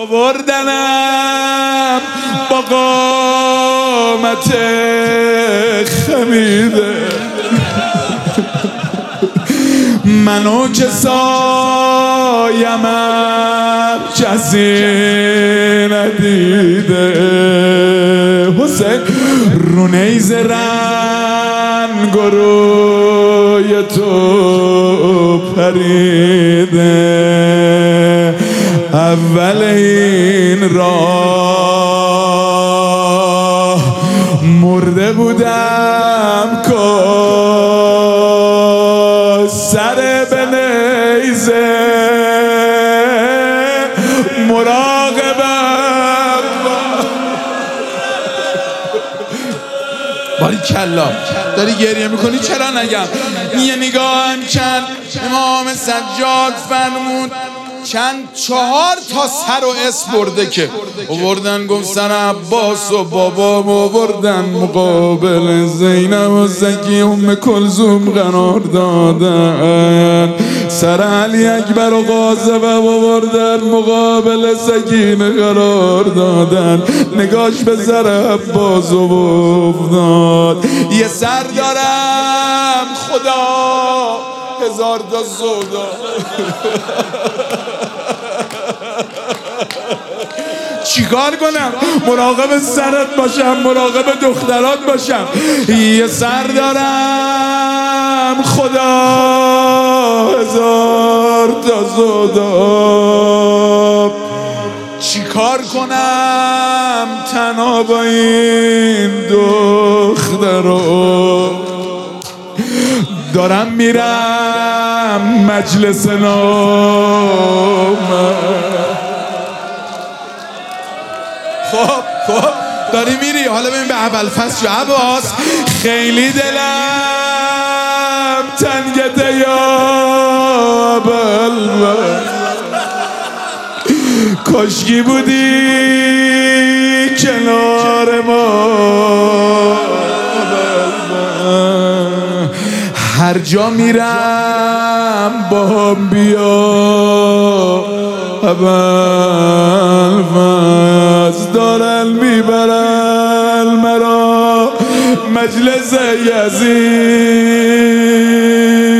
آوردنم با قامت خمیده، منو که سایمم کسی ندیده. حسین رو نیز رنگ و روی تو پریده، اول این راه مرده بودم که سر به نیزه مراقبم. باریکلا داری گریه میکنی چرا نگم؟ یه نگاهم کن امام سجاد فرمود چند 4 تا سر و اس برده که آوردن، گفت سر عباس و بابام آوردن مقابل زینب و زکی ام کلثوم قرار دادن، سر علی اکبر و قاسم آوردن مقابل سکینه قرار دادن، نگاش به سر عباس افتاد. یه سر دارم خدا 1000 تا سودا، چیکار کنم؟ مراقب سرت باشم، مراقب دخترات باشم. یه سر دارم خدا 1000 تا سودا، چیکار کنم تنها با این دخترات؟ دارم میرم مجلس نام. خب داری میری، حالا ببین به ابوالفضل عباس خیلی دلم تنگته یا ابوالفضل، کاشکی بودی کنار ما، هر جا میرم با هم بیا ابوالفضل، دارن میبرن مرا مجلس یزید.